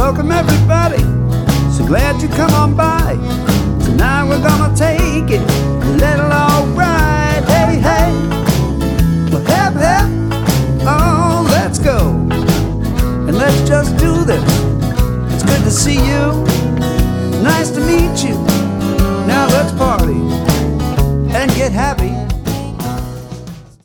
welcome everybody. So glad you come on by. Tonight we're gonna take it a little alright.